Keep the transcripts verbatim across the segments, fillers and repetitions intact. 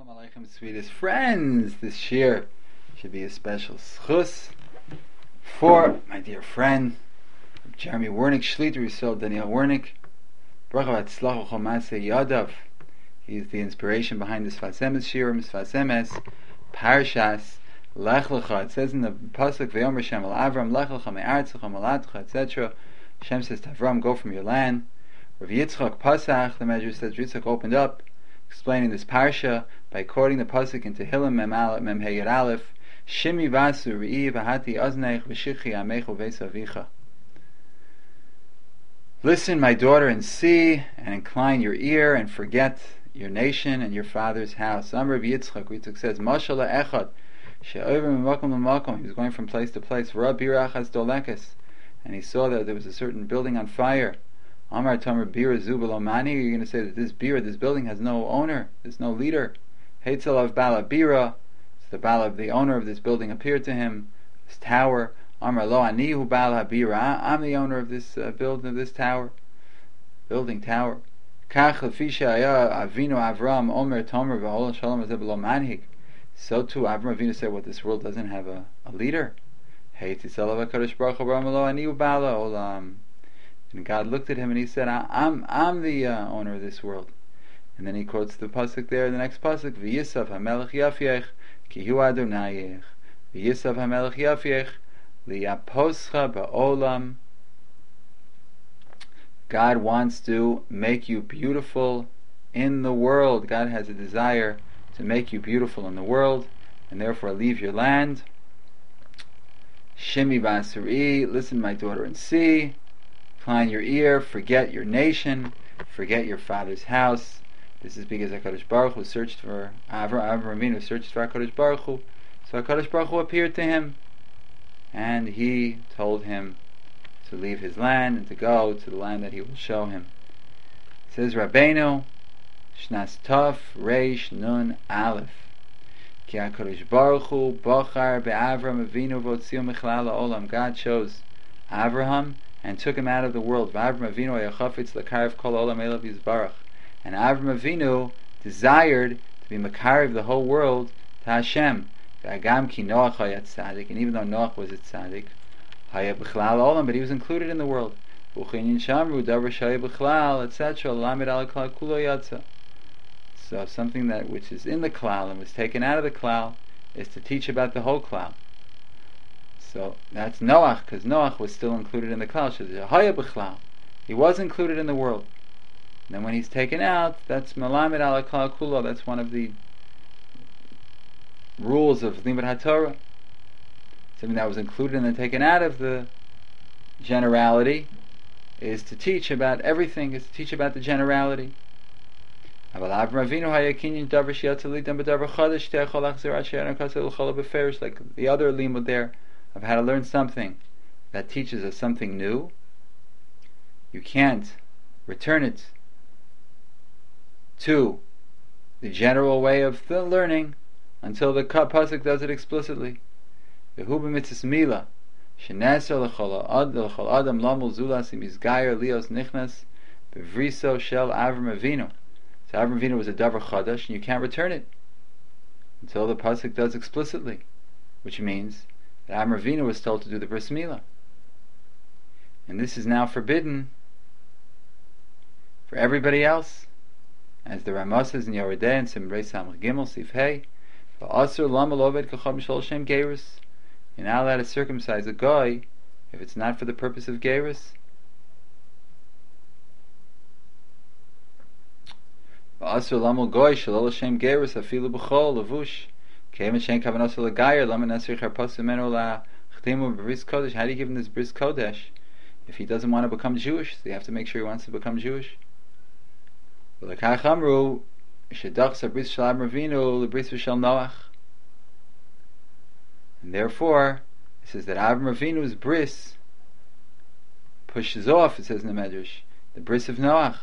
Shalom Aleichem, sweetest friends. This shir should be a special schus for my dear friend Jeremy Wernick Shliter, Yisrael Daniel Wernick. Bracha v'atzlacha chol ma'aseh yadav. He's the inspiration behind the Sfas Emes shirim, Sfas Emes, Parshas Lech Lecha. It says in the pasuk V'yomer Shem al Avram Lech Lecha me'artzecha moladcha, et cetera. Hashem says to Avram, go from your land. Rav Yitzchak Pasach, the Medrash says, Yitzchak opened up, explaining this parsha by quoting the pasuk in Tehillim Mem Aleph Mem Heyed Aleph, Shimi Vasu Re'i V'hati Oznech V'shichi Amechu V'es Avicha. Listen, my daughter, and see, and incline your ear, and forget your nation and your father's house. Amar Rav Yitzchak, Yitzchak says, Mashal Echad She'over M'makom L'makom. He was going from place to place. V'ra Bira Achas Dolekes, and he saw that there was a certain building on fire. Amar Tamar Bira Zubalomani. You're going to say that this bira, this building, has no owner, there's no leader. Heitzel of Bala Bira. It's the Bala, the owner of this building, appeared to him. This tower. Amar Lo Anihu Bala Bira. I'm the owner of this uh, building, of this tower, building tower. Kach Lefisha Aya Avinu Avram Omer Tomer V'Ol Shalom Azebelo Manhig. So too, Avram Avinu said, "What, this world doesn't have a, a leader." Heitzel of Hakadosh Baruch Hu Lo Anihu Bala Olam. And God looked at him and he said, I'm I'm the uh, owner of this world. And then he quotes the pasuk there, the next pasuk, V'yisav hamelech yafyech, ki hu Adonayech. V'yisav hamelech yafyech, liyaposcha ba'olam. God wants to make you beautiful in the world. God has a desire to make you beautiful in the world, and therefore leave your land. Shimi basari, listen, my daughter, and see. Incline your ear, forget your nation, forget your father's house. This is because HaKadosh Baruch Hu searched for Avram Avinu searched for HaKadosh Baruch Hu. So HaKadosh Baruch Hu appeared to him, and he told him to leave his land and to go to the land that he will show him. It says Rabbeinu Shnas Tov Reish Nun Aleph Ki HaKadosh Baruch Hu Bochar be'Avram Avinu v'otziu michlal ha'olam. God chose Avraham and took him out of the world. Avram Avinu ayachafitz l'karev kol olam elav yizbarach. And Avram Avinu desired to be makarev the whole world to Hashem. V'agam ki Noach hayat tzaddik. And even though Noach was a tzaddik, hayat b'chlal olam, but he was included in the world. V'uchinyin shamru davar shayat b'chlal, et cetera. Lamed al klal kulo yatsa. So something that which is in the klal and was taken out of the klal is to teach about the whole klal. So that's Noach, because Noach was still included in the klal. He was included in the world. And then when he's taken out, that's Melamed ala klal kulo. That's one of the rules of Limud HaTorah. Something that was included and then taken out of the generality is to teach about everything, is to teach about the generality. Like the other limud there, of how to learn something that teaches us something new. You can't return it to the general way of the learning until the pasuk does it explicitly. V'hu b'mitzvos mila sheneser l'chol adam lamul zulas imizgayer lios nichnas b'vriso shel Avram Avinu. So Avram Avinu was a davar chadash, and you can't return it until the pasuk does explicitly, which means that Avram Avinu was told to do the bris milah, and this is now forbidden for everybody else, as the Ramah says in Yoredeh and Simrei Samach Gimel Sif Hey, v'asur lama loved kacham shel shem gerus. You're not allowed to circumcise a guy if it's not for the purpose of gerus. V'asur lama goy shel shem gerus afilu b'chol levush. How do you give him this bris kodesh if he doesn't want to become Jewish? So you have to make sure he wants to become Jewish. And therefore, it says that Avram Avinu's bris pushes off, it says in the Medrash, the bris of Noach.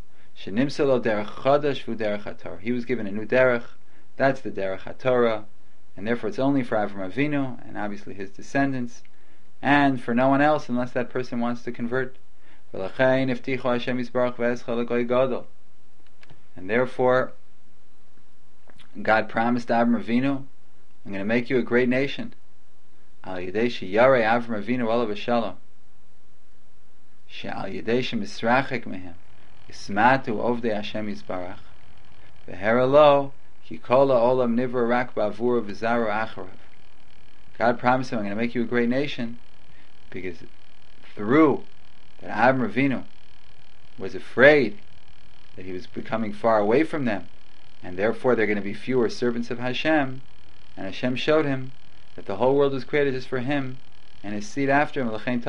He was given a new derech. That's the derech HaTorah, and therefore it's only for Avram Avinu and obviously his descendants, and for no one else unless that person wants to convert. And therefore God promised Avram Avinu, I'm going to make you a great nation. Al Yidei Sheyarei Avram Avinu Olav Shalom. She'al Yidei Shemisrachek Mehem. Yismatu Ovdei Hashem Yisbarach. V'hera lo, ki kol ha'olam nivra rak ba'avur v'zaro acharav. God promised him, I'm going to make you a great nation, because through that Avram Avinu was afraid that he was becoming far away from them, and therefore they're going to be fewer servants of Hashem, and Hashem showed him that the whole world was created just for him and his seed after him. That was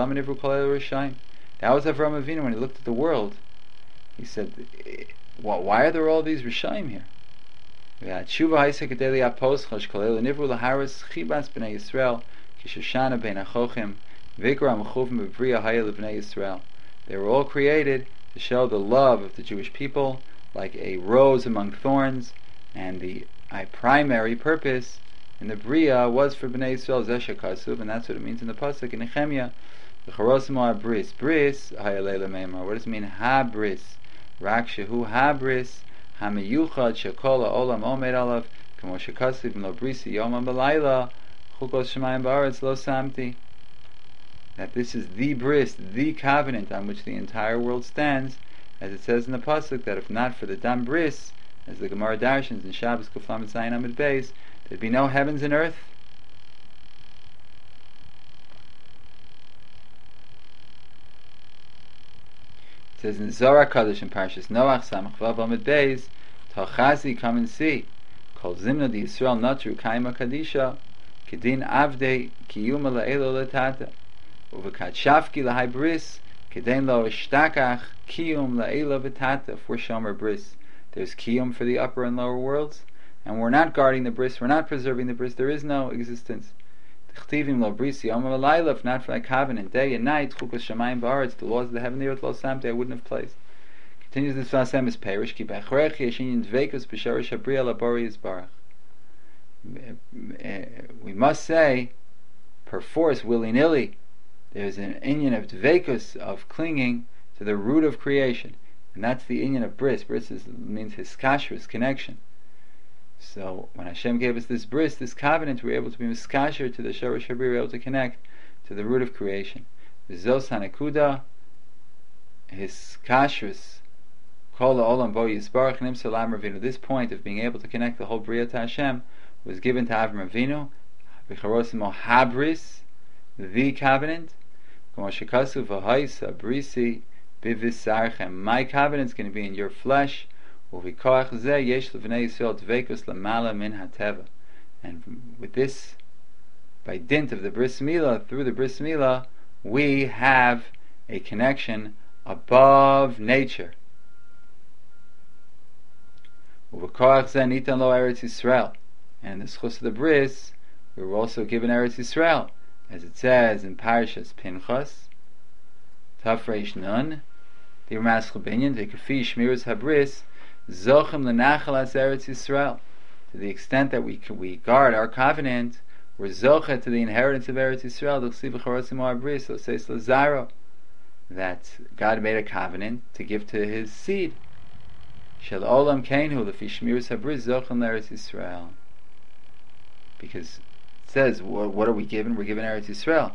Avram Avinu. When he looked at the world, he said, why are there all these Rishayim here? They were all created to show the love of the Jewish people, like a rose among thorns, and the primary purpose in the Bria was for Bnei Yisrael, Zesha Kasuv, and that's what it means in the pasuk in Nehemiah. Bris, bris, what does it mean? Ha-bris, rak shehu ha-bris, ha-meyuchad shekola olam omed alav, kamo shekasiv lo brisi yoma belayla, chukos shemayim ba'aretz lo samti. That this is the bris, the covenant on which the entire world stands, as it says in the pasuk, that if not for the dam bris, as the Gemara darshans in Shabbos Kuflam and Zayin Amid Beis, there'd be no heavens and earth. It says in Zohar Kadosh in Parshas Noach Samach Vav Amid Beis, Talchazi, come and see, Kol Zimna di Yisrael Natru Kaima Kadisha, Kedin Avdei Kiyuma La'elo Latata, Uvakat Shafki Lahai Bris, Kedin Lo Ishtakach Kiyum La'elo Vatata, for Shomer Bris. There's Kiyum for the upper and lower worlds, and we're not guarding the bris, we're not preserving the bris, there is no existence. If not for that covenant, day and night, the laws of the heaven and the earth, I wouldn't have placed. Continues this Vasem is perish, we must say, perforce, willy-nilly, there's an inyan of dvekus, of clinging to the root of creation. And that's the inyan of bris. Bris is, means hiskashrus, connection. So when Hashem gave us this bris, this covenant, we were able to be miskasher to the Shorosh Habri, we were able to connect to the root of creation. Zos hanakuda, hiskashrus, kol ha'olam bo yisbarach nimsa l'Avram Avinu. This point of being able to connect the whole bria to Hashem was given to Avram Avinu. V'charosimo habris, the covenant. K'mo shekasu v'hais abrisi. My covenant is going to be in your flesh. And with this, by dint of the bris milah, through the bris milah, we have a connection above nature. And in the schus of the bris, we were also given Eretz Yisrael, as it says in Parashas Pinchas, Tafreish Nun, the Ramas Binyan, the Kafi Shmiras Habris, Zochem L'Nachalas Eretz Yisrael. To the extent that we we guard our covenant, we're Zochet to the inheritance of Eretz Yisrael. That God made a covenant to give to His seed. Shel Olam Keinu L'Fi Shmiras Habris Zochem L'Eretz Yisrael. Because it says, what are we given? We're given Eretz Yisrael.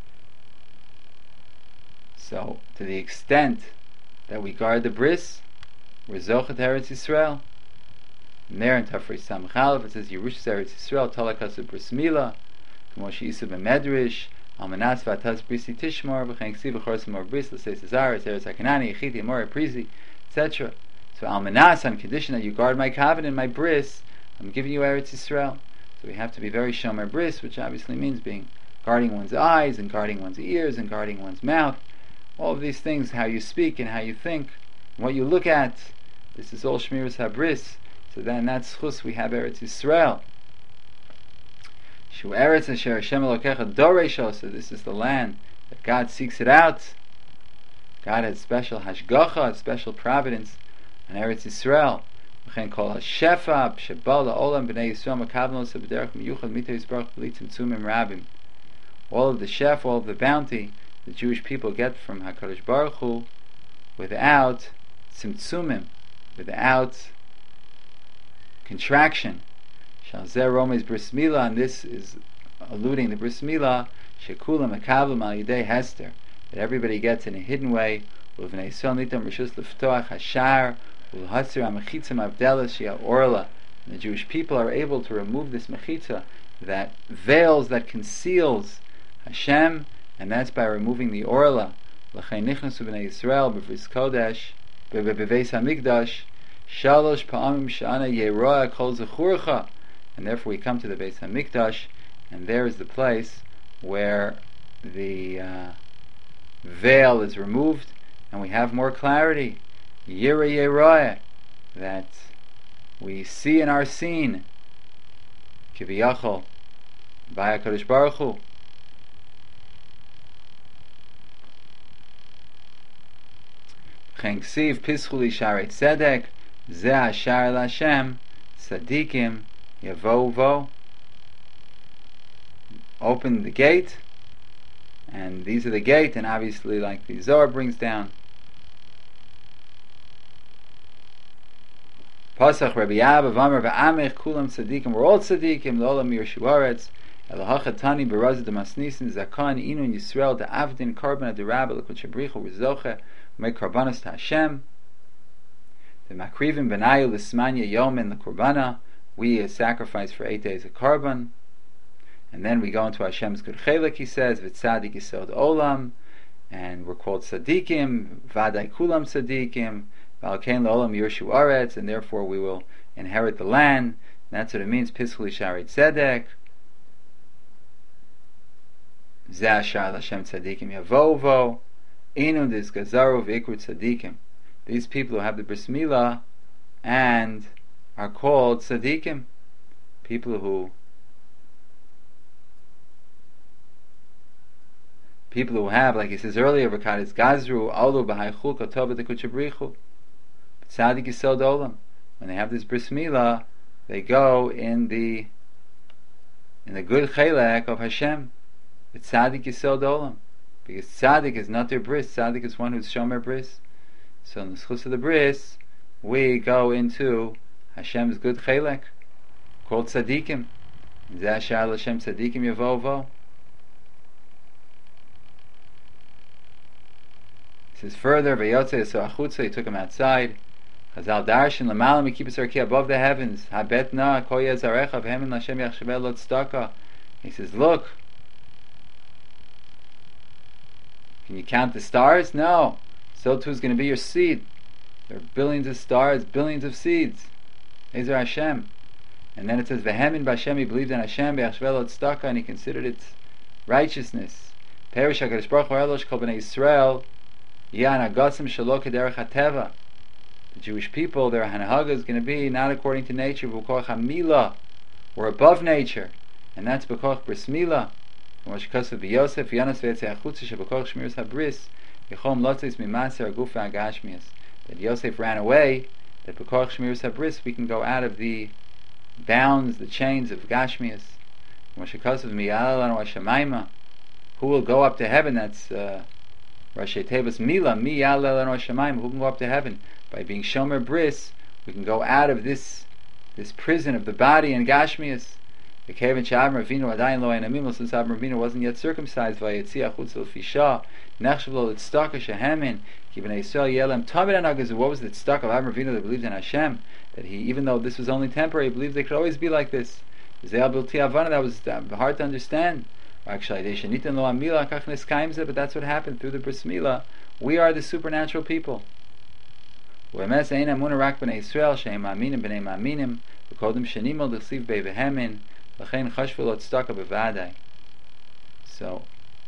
So, to the extent that we guard the bris, we're Zochet Eretz Yisrael. And there in Tafrei Samach Aleph it says Yerushas Eretz Yisrael Talakasu Bris Milah, K'moshi Yisuf B'Medrash, Almanas V'Atas Brisi Tishmor, V'Chen Ksiv V'Chorsim Or Bris, L'Sei Cesaris, Eretz HaKanani, Yechiti, Amor, Prizi, et cetera. So Almanas, on condition that you guard my covenant, my bris, I'm giving you Eretz Yisrael. So we have to be very Shomer Bris, which obviously means being guarding one's eyes, and guarding one's ears, and guarding one's mouth. All of these things, how you speak and how you think, and what you look at, this is all Shmiras HaBris. So then that's schus, we have Eretz Yisrael. Shu Eretz Asher Hashem Elokecha Doresho. So this is the land that God seeks it out. God has special hashgacha, special providence on Eretz Yisrael. V'chen kol hashefa shebal la'olam b'nei Yisrael makavnos b'derech miyuchad mito yisbarach b'litzim tzumim rabim. All of the shef, all of the bounty the Jewish people get from HaKadosh Baruch Hu, without tzimtzumim, without contraction. Shal Zer Rome's Bris Milah, and this is alluding to Bris Milah, Shekula Mekablam Al Yidei Hester, that everybody gets in a hidden way. Uvnei Yisrael Nitam Rishus Leftoach Hashar Ulhatzir HaMechitzim Avdelas Shia Orla. The Jewish people are able to remove this mechitza that veils, that conceals Hashem, and that's by removing the orla. L'chein nichnasu b'nei Yisrael b'vris kodesh b'beis hamikdash shalosh pa'amim shana yeroa kol zechurcha, and therefore we come to the Beis Hamikdash, and there is the place where the uh, veil is removed, and we have more clarity. Yira yeroa, that we see in our scene, kiviyachol, by HaKadosh Baruch Hu. Chen ksiv pischu li sharei tzedek, ze hashar l'Hashem, tzadikim yavo vo. Open the gate, and these are the gate, and obviously, like the Zohar brings down, Pasach Rabbi Abba Vamar Va'amech Kulam Tzadikim. We're all Tzadikim. L'olam Yirshu Aretz. Elahachatani Berazah Demasnisin Zakan Inun Yisrael De'avdin Karban Adirabah L'kut Shabrichu Rizoche Make Karbanos to Hashem. The Makrivim Benayu L'Smanya Yomin L'Kurbana. We sacrifice for eight days of Karban, and then we go into Hashem's good Chelek. He says V'Tzadik Yisod Olam, and we're called Tzadikim. Vadai Kulam Tzadikim. And therefore we will inherit the land. That's what it means. Pischul Sharet Tzedek. Zashar Hashem Tzadikim Yavovo. Inu Dis Gazaru V'Ikru Tzadikim. These people who have the Bris Milah and are called Tzadikim, people who people who have, like he says earlier, V'Kadis Gazru Alu B'Haychul Kotov V'Kuchabrichu. Tzadik Yisod Olam. When they have this Bris Milah, they go in the in the good Chelek of Hashem. It's Tzadik Yisod Olam, because Tzadik is not their bris. Tzadik is one who's Shomer bris. So in the schus of the bris, we go into Hashem's good Chelek, called Tzadikim. Zashar Hashem Tzadikim Yavovo. It says further, Vayotze so Achutza, he took him outside. Chazal Darshan Lamalam Mikibus Arki, above the heavens. Habet Na Kol Yezarecha V'Hemin Lashem Yachshaveh Lo Tzedakah. He says, look, can you count the stars? No. So too is going to be your seed. There are billions of stars, billions of seeds. These are Hashem. And then it says, V'Hemin B'Hashem, he believed in Hashem Yachshaveh Lo Tzedakah, and he considered its righteousness. Perish HaKadosh Baruch Hu Elosh Kol B'nei Yisrael Yan Agasim Shelo Kederech HaTeva. The Jewish people, their hanahaga is going to be not according to nature, v'koch hamila, we're above nature, and that's b'koch bris milah. And what shekasav b'Yosef Yanas v'etzei achutza sheb'koch shmiras habris yichom lotzis mimaser aguf v'agashmias. That Yosef ran away, that b'koch shmiras habris we can go out of the bounds, the chains of gashmias. And what shekasav miyal anu hashamayma, who will go up to heaven? That's uh, Rashi Tevas Mila miyal anu hashamayma, who can go up to heaven? By being Shomer Bris, we can go out of this this prison of the body and Gashmias. The Kevin Shabram Avinu Adayin Lo Einamim, since Avram Avinu wasn't yet circumcised, Vayetzi Achutz L'Fisha, Nechshav Lo L'Tzedakah Shehemin, Ki B'nei Yisrael Yelem Tamid Anagazu. What was the tzedakah of Avram Avinu that believed in Hashem? That he, even though this was only temporary, he believed they could always be like this. Ze'al Bilti Havana, that was uh, hard to understand. Actually, They Shenitan Lo Amila Kach Neskaimzeh, but that's what happened through the Bris Milah. We are the supernatural people. U'emes ein amuna rak b'nei Yisrael she'em ma'aminim b'nei ma'aminim v'kodem shenimol d'chsiv bei v'hemin l'chein chashvu lo tzedakah b'vadai. So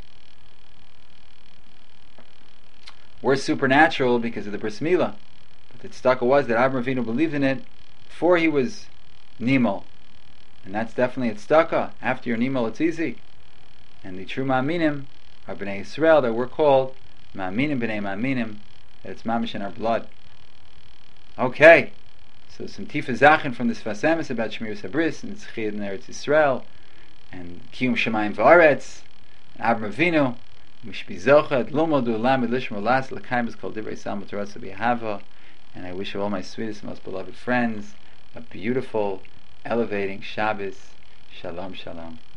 we're supernatural because of the Bris Milah, but the tzedakah was that Avraham Avinu believed in it before he was nimol, and that's definitely a tzedakah. After you're nimol, it's easy. And the true ma'aminim are b'nei Yisrael, that we're called ma'aminim b'nei ma'aminim, that it's mamish in our blood. Okay, so some tifa zachin from this Fasemis about Shmiras Habris and Tzchid in Eretz Yisrael and Kiyum Shemayim V'Aretz and Avraham Avinu Mishbi Zochet Lumodu Lamed Lishmo Las L'Kaim is called Divrei Salmut Torah B'Yahava. And I wish all my sweetest and most beloved friends a beautiful, elevating Shabbos. Shalom, shalom.